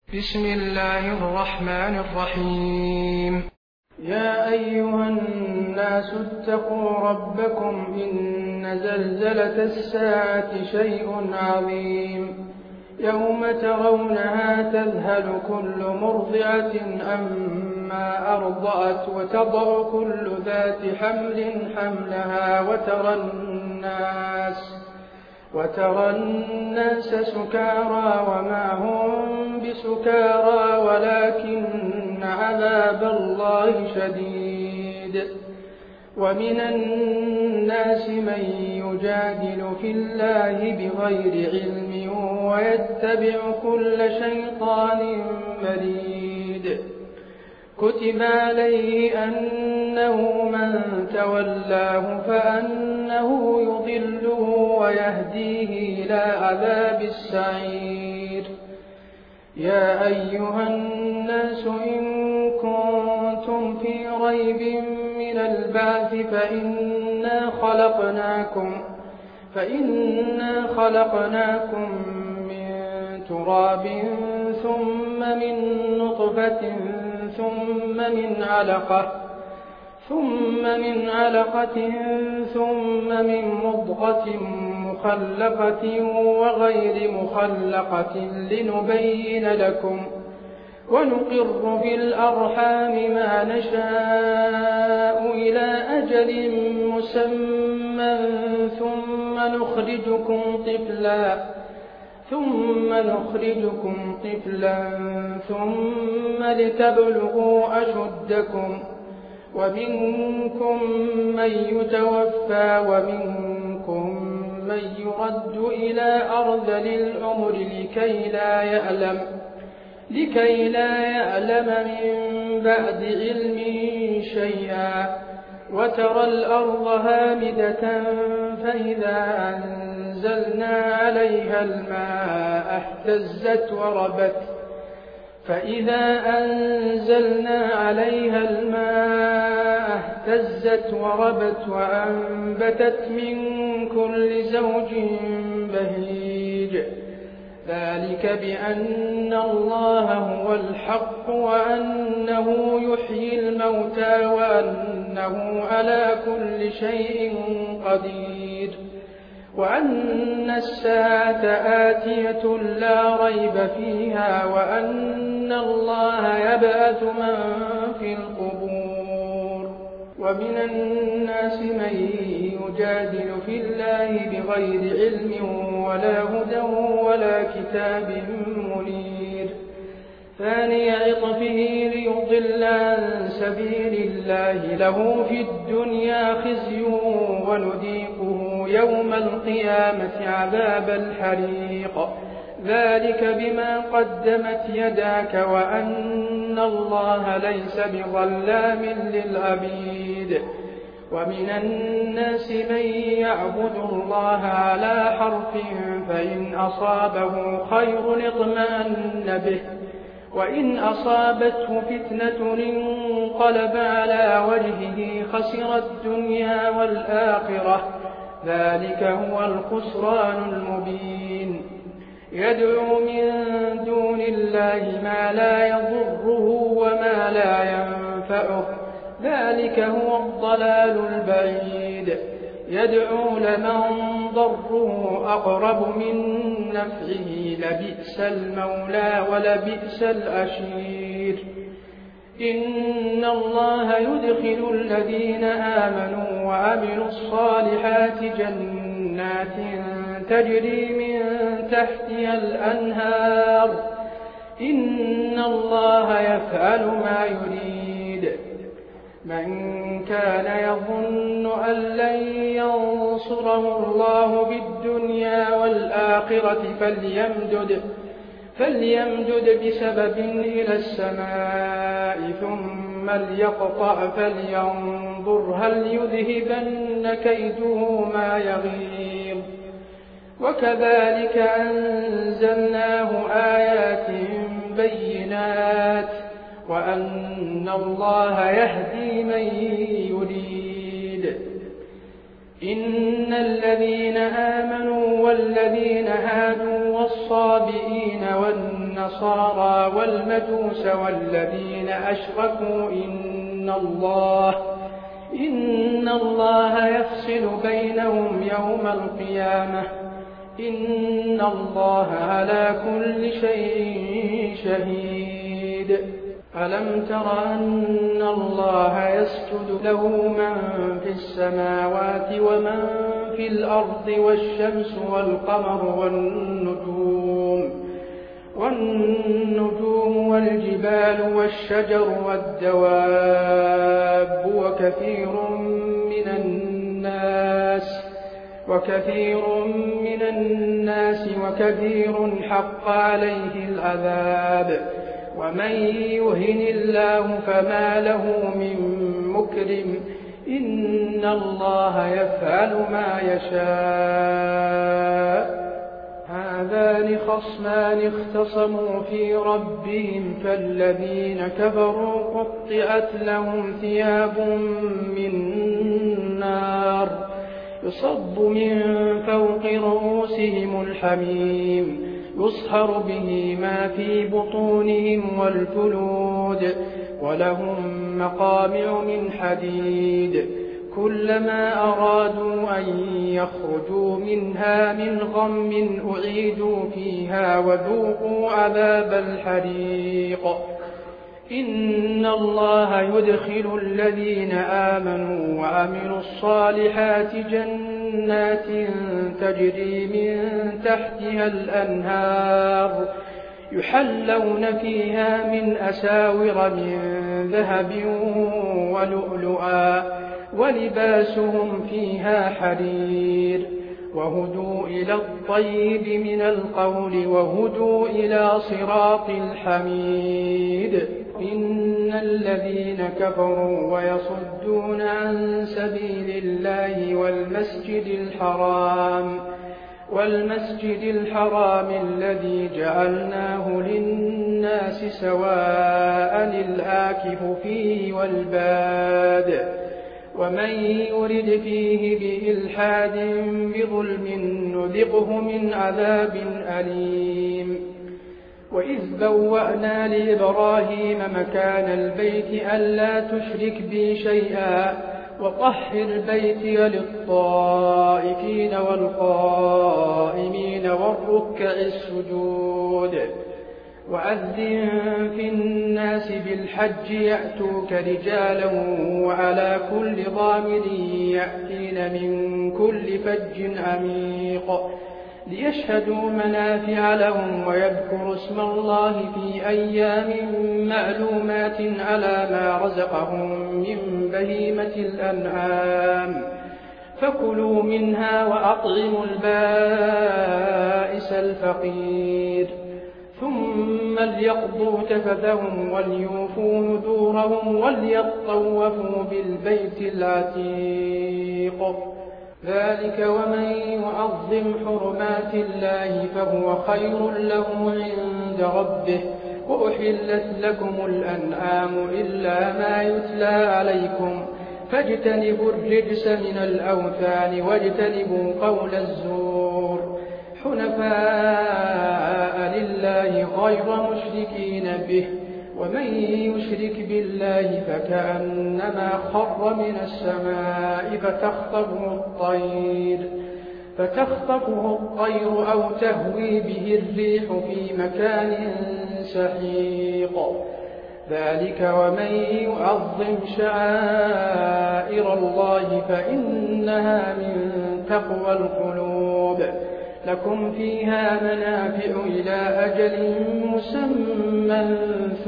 بسم الله الرحمن الرحيم. يا أيها الناس اتقوا ربكم إن زلزلة الساعة شيء عظيم يوم ترونها تذهل كل مرضعة عما أرضعت وتضع كل ذات حمل حملها وترى الناس سكارى وما هم بسكارى ولكن عذاب الله شديد. ومن الناس من يجادل في الله بغير علم ويتبع كل شيطان مريد. كتب عليه أنه من تولاه فأنه يضله ويهديه إلى عذاب السعير. يا أيها الناس إن كنتم في ريب من البعث فإنا خلقناكم من تراب ثم من نطفة ثم من علقة ثم من مضغة مخلقة وغير مخلقة لنبين لكم ونقر في الأرحام ما نشاء إلى أجل مسمى ثم نخرجكم طفلا ثم لتبلغوا أشدكم ومنكم من يتوفى ومنكم من يرد إلى أرذل العمر لكي لا يعلم من بعد علم شيئا. وترى الأرض هامدة فإذا أنزلنا عليها الماء اهتزت وربت وأنبتت من كل زوج بهيج. ذلك بأن الله هو الحق وأنه يحيي الموتى وأنه على كل شيء قدير وأن الساعة آتية لا ريب فيها وأن الله يبعث من في القبور. ومن الناس من يجادل في الله بغير علم ولا هدى ولا كتاب منير. ثاني عطفه ليضل عن سبيل الله له في الدنيا خزي ونذيقه يوم القيامة عذاب الحريق. ذلك بما قدمت يداك وأن الله ليس بظلام للعبيد. ومن الناس من يعبد الله على حرف فإن أصابه خير اطمأن به وإن أصابته فتنة انقلب على وجهه خسر الدنيا والآخرة. ذلك هو الخسران المبين. يدعو من دون الله ما لا يضره وما لا ينفعه. ذلك هو الضلال البعيد. يدعو لمن ضره أقرب من نفعه لبئس المولى ولبئس العشير. إن الله يدخل الذين آمنوا وعملوا الصالحات جنات تجري من تحتها الأنهار. إن الله يفعل ما يريد. من كان يظن أن لن ينصره الله بالدنيا والآخرة فليمدد بسبب إلى السماء ثم ليقطع فلينظر هل يذهبن كيده ما يغيظ. وكذلك أنزلناه آيات بينات وأن الله يهدي من يريد. إن الذين آمنوا والذين هادوا والصابئين والنصارى والمجوس والذين أشركوا إن الله يفصل بينهم يوم القيامة إن الله على كل شيء شهيد. ألم تر أن الله يسجد له من في السماوات ومن في الأرض والشمس والقمر والنجوم والجبال والشجر والدواب وكثير من الناس وكثير حق عليه العذاب ومن يهن الله فما له من مكرم إن الله يفعل ما يشاء. هذان خصمان اختصموا في ربهم فالذين كفروا قطعت لهم ثياب من نار يصب من فوق رؤوسهم الحميم يصهر به ما في بطونهم والجلود ولهم مقامع من حديد كلما أرادوا أن يخرجوا منها من غم أعيدوا فيها وذوقوا عذاب الحريق. إن الله يدخل الذين آمنوا وعملوا الصالحات جنات تجري من تحتها الأنهار يحلون فيها من أساور من ذهب ولؤلؤا ولباسهم فيها حرير وهدوا إلى الطيب من القول وهدوا إلى صراط الحميد. إن الذين كفروا ويصدون عن سبيل الله والمسجد الحرام الذي جعلناه للناس سواء الآكف فيه والباد ومن يرد فيه بإلحاد بظلم نذقه من عذاب أليم. وإذ بوأنا لإبراهيم مكان البيت ألا تشرك بي شيئا وطهر بيتي للطائفين والقائمين والركع السجود وأذن في الناس بالحج يأتوك رجالا وعلى كل ضامر يأتين من كل فج عميق ليشهدوا منافع لهم ويذكروا اسم الله في أيام معلومات على ما رزقهم من بهيمة الأنعام فكلوا منها وأطعموا البائس الفقير ثم ليقضوا تفثهم وليوفوا نذورهم وليطوفوا بالبيت العتيق. ذلك ومن يعظم حرمات الله فهو خير له عند ربه وأحلت لكم الأنعام إلا ما يتلى عليكم فاجتنبوا الرجس من الأوثان واجتنبوا قول الزور حنفاء لله غير مشركين به ومن يشرك بالله فكأنما خر من السماء فتخطفه الطير أو تهوي به الريح في مكان سحيق. ذلك ومن يعظم شعائر الله فإنها من تقوى القلوب. لكم فيها منافع إلى أجل مسمى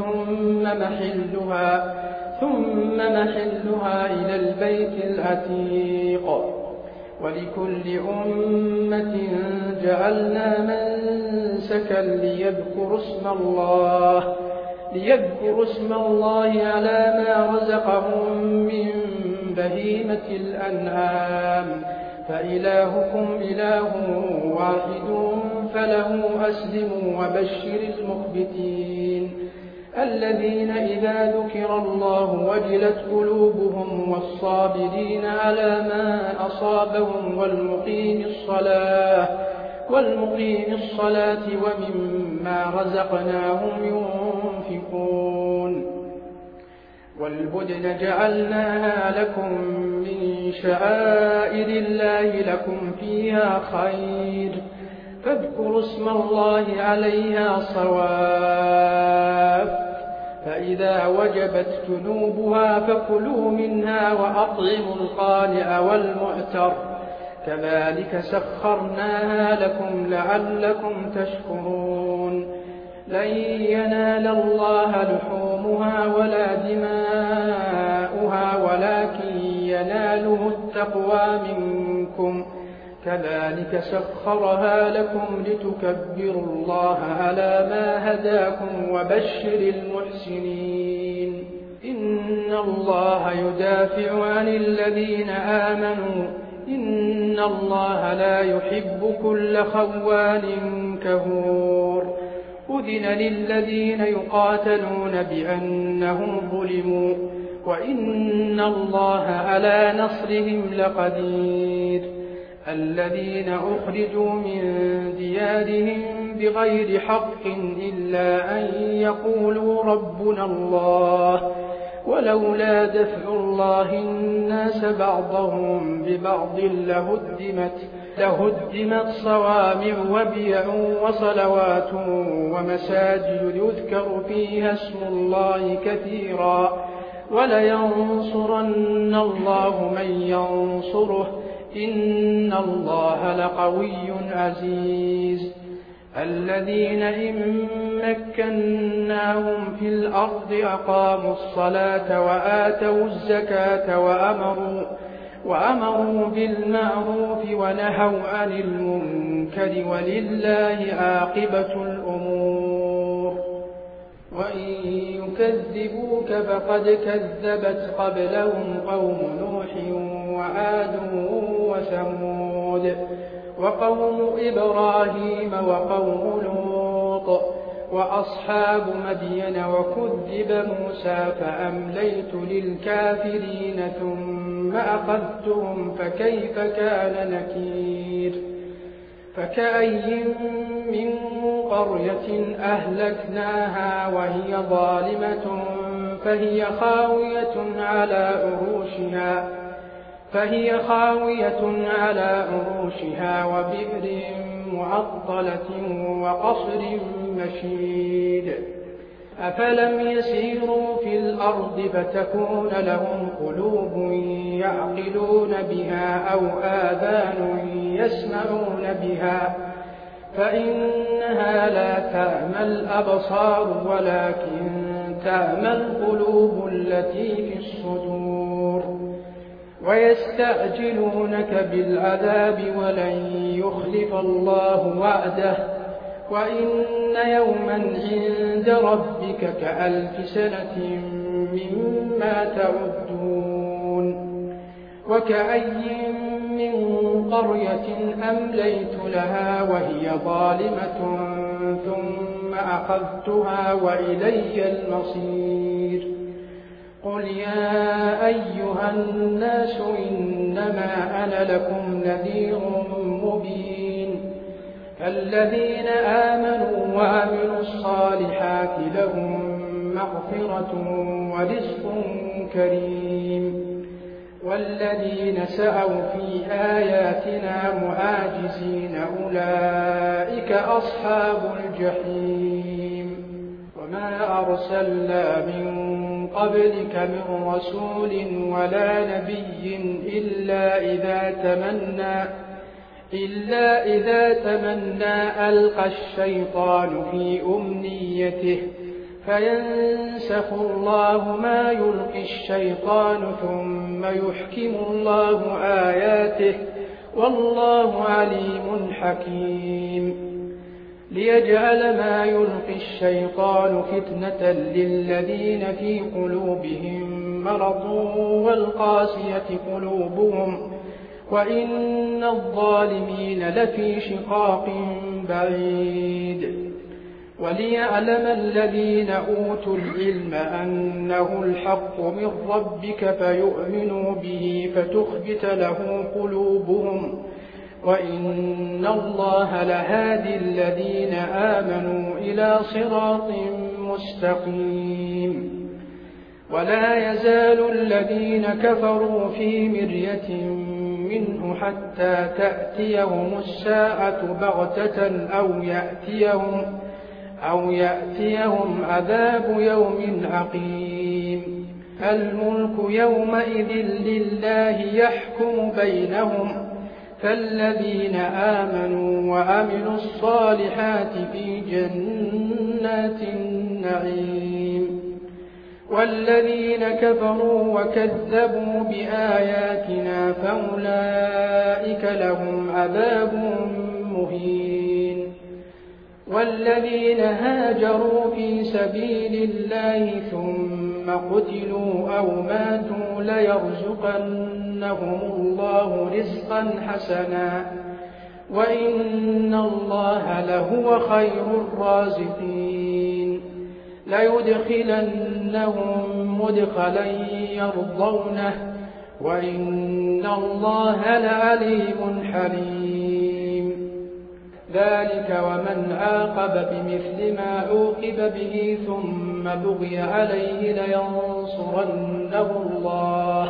ثم محلها إلى البيت العتيق. ولكل أمة جعلنا منسكا ليذكروا اسم الله على ما رزقهم من بهيمة الأنعام فإلهكم إله واحد فله أسلموا وبشر المخبتين الذين إذا ذكر الله وجلت قلوبهم والصابرين على ما أصابهم والمقيم الصلاة ومما رزقناهم ينفقون والبدن جعلناها لكم من شعائر الله لكم فيها خير فاذكروا اسم الله عليها صواف فإذا وجبت جنوبها فكلوا منها وأطعموا القانع والمعتر كذلك سخرناها لكم لعلكم تشكرون لن ينال الله لحومها ولا دماؤها ولكن يناله التقوى منكم كذلك سخرها لكم لتكبروا الله على ما هداكم وبشر المحسنين إن الله يدافع عن الذين آمنوا إن الله لا يحب كل خوان كفور أذن للذين يقاتلون بأنهم ظلموا وإن الله على نصرهم لقدير الذين أخرجوا من ديارهم بغير حق إلا أن يقولوا ربنا الله ولولا دفع الله الناس بعضهم ببعض لهدمت صوامع وبيع وصلوات ومساجد يذكر فيها اسم الله كثيرا ولينصرن الله من ينصره إن الله لقوي عزيز الذين إن مكناهم في الأرض أقاموا الصلاة وآتوا الزكاة وأمروا بالمعروف ونهوا عن المنكر ولله عاقبة الأمور وإن يكذبوك فقد كذبت قبلهم قوم نوح وعاد وثمود وقوم إبراهيم وقوم لوط وأصحاب مدين وكذب موسى فأمليت للكافرين ثم أخذتهم فكيف كان نكير فكأي من قرية أهلكناها وهي ظالمة فهي خاوية على عروشها وبئر معطلة وقصر مشيد أفلم يسيروا في الأرض فتكون لهم قلوب يعقلون بها أو آذان يسمعون بها فإنها لا تعمى الأبصار ولكن تعمى القلوب التي في الصدور ويستعجلونك بالعذاب ولن يخلف الله وعده وإن يوما عند ربك كألف سنة مما تعدون وكأي من قرية أمليت لها وهي ظالمة ثم أخذتها وإلي المصير قل يا أيها الناس إنما أنا لكم نذير مبين فالذين آمنوا وعملوا الصالحات لهم مغفرة ورزق كريم والذين سعوا في آياتنا معاجزين أولئك أصحاب الجحيم وما أرسلنا من قبلك من رسول ولا نبي إلا إذا تمنى ألقى الشيطان في أمنيته فينسخ الله ما يلقي الشيطان ثم يحكم الله آياته والله عليم حكيم ليجعل ما يلقي الشيطان فتنة للذين في قلوبهم مرض والقاسية قلوبهم وإن الظالمين لفي شقاق بعيد وليعلم الذين أوتوا العلم أنه الحق من ربك فيؤمنوا به فتخبت له قلوبهم وإن الله لهادي الذين آمنوا إلى صراط مستقيم. ولا يزال الذين كفروا في مرية منه حتى تأتيهم الساعة بغتة أو يأتيهم عذاب يوم عقيم. الملك يومئذ لله يحكم بينهم، فالذين آمنوا وعملوا الصالحات في جنات النعيم، والذين كفروا وكذبوا بآياتنا فأولئك لهم عذاب مهين. والذين هاجروا في سبيل الله ثم قتلوا أو ماتوا ليرزقنهم الله رزقا حسنا، وإن الله لهو خير الرازقين. ليدخلنهم مدخلا يرضونه، وإن الله لعليم حليم. ذلك ومن عاقب بمثل ما عوقب به ثم بغي عليه لينصرنه الله،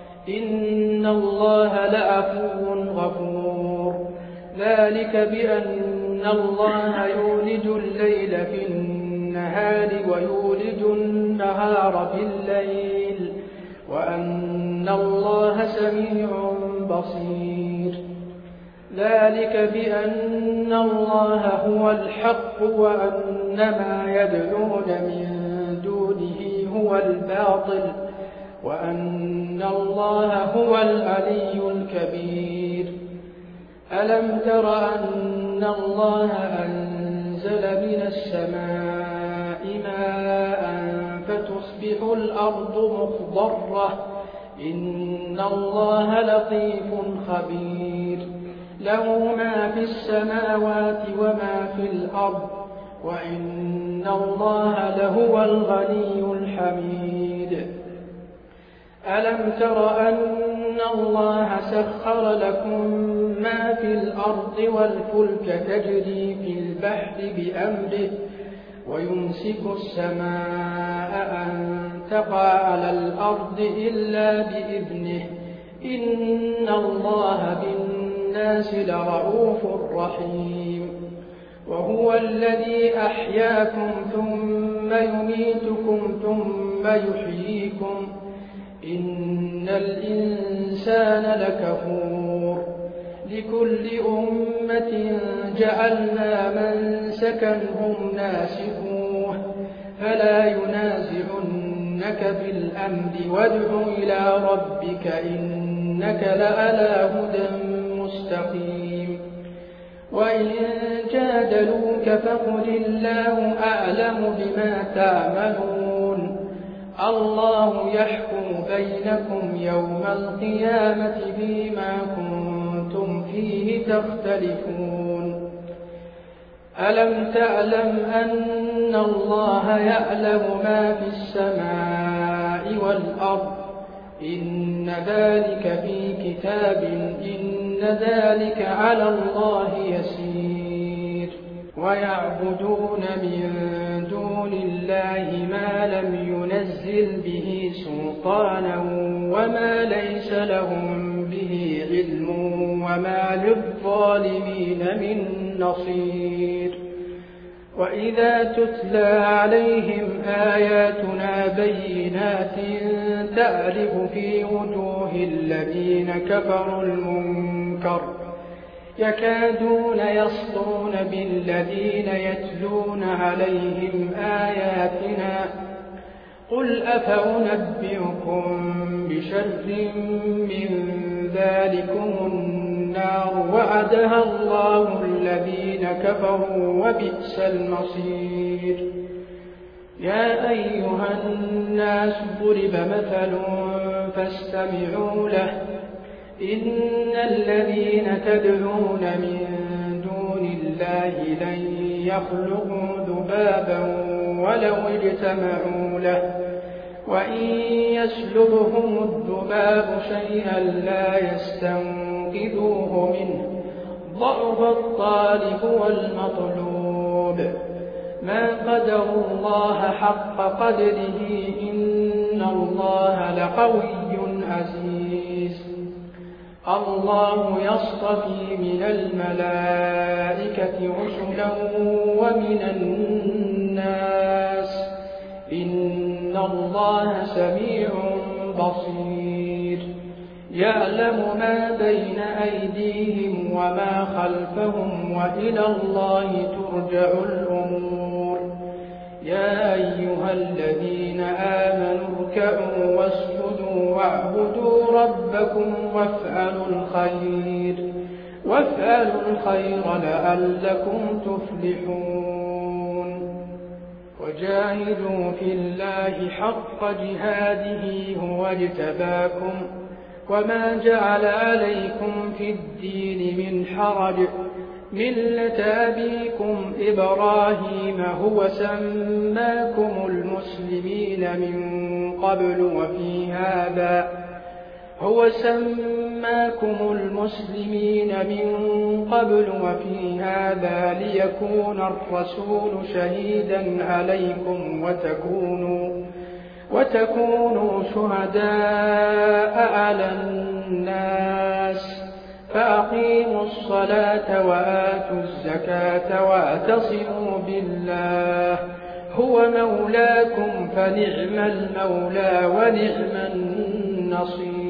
إن الله لعفو غفور. ذلك بأن الله يولج الليل في النهار ويولج النهار في الليل، وأن الله سميع بصير. ذلك بأن الله هو الحق وأن ما يدعون من دونه هو الباطل، وأن الله هو العلي الكبير. ألم تر أن الله أنزل من السماء ماء فتصبح الأرض مخضرة، إن الله لطيف خبير. له ما في السماوات وما في الأرض، وإن الله لهو الغني الحميد. ألم تر أن الله سخر لكم ما في الأرض والفلك تجري في البحر بأمره، ويمسك السماء أن تقع على الأرض إلا بإذنه، إن الله بالناس لرؤوف رحيم. وهو الذي أحياكم ثم يميتكم ثم يحييكم، إن الإنسان لكفور. لكل أمة جعلنا منسكا هم ناسكوه، فلا ينازعنك في الأمر وادع إلى ربك إنك لعلى هدى مستقيم. وإن جادلوك فقل الله أعلم بما تعملون، الله يحكم بينكم يوم القيامة فيما كنتم فيه تختلفون. ألم تعلم أن الله يعلم ما في السماء والأرض، إن ذلك في كتاب، إن ذلك على الله يسير. ويعبدون من دون الله ما لم ينزل به سلطانا وما ليس لهم به علم، وما للظالمين من نصير. وإذا تتلى عليهم آياتنا بينات تعرف في وجوه الذين كفروا المنكر، يكادون يسطرون بالذين يتلون عليهم آياتنا. قل أفأنبئكم بشر من ذلكم النار وعدها الله الذين كفروا وبئس المصير. يا أيها الناس ضرب مثل فاستمعوا له، إن الذين تدعون من دون الله لن يخلقوا ذبابا ولو اجتمعوا له، وإن يسلبهم الذباب شيئا لا يستنقذوه منه، ضعف الطالب والمطلوب ما قدروا الله حق قدره إن الله لقوي عزيز الله يصطفي من الملائكة رسلا ومن الناس إن الله سميع بصير يعلم ما بين أيديهم وما خلفهم وإلى الله ترجع الأمور يا أيها الذين آمنوا اركعوا واسجدوا واعبدوا ربكم وافعلوا الخير لعلكم تفلحون وجاهدوا في الله حق جهاده هو اجتباكم وما جعل عليكم في الدين من حرج ملة أبيكم إبراهيم هو سماكم المسلمين من قبل وفي هذا ليكون الرسول شهيدا عليكم وتكونوا شهداء على الناس فأقيموا الصلاة وآتوا الزكاة واعتصموا بالله هو مولاكم فنعم المولى ونعم النصير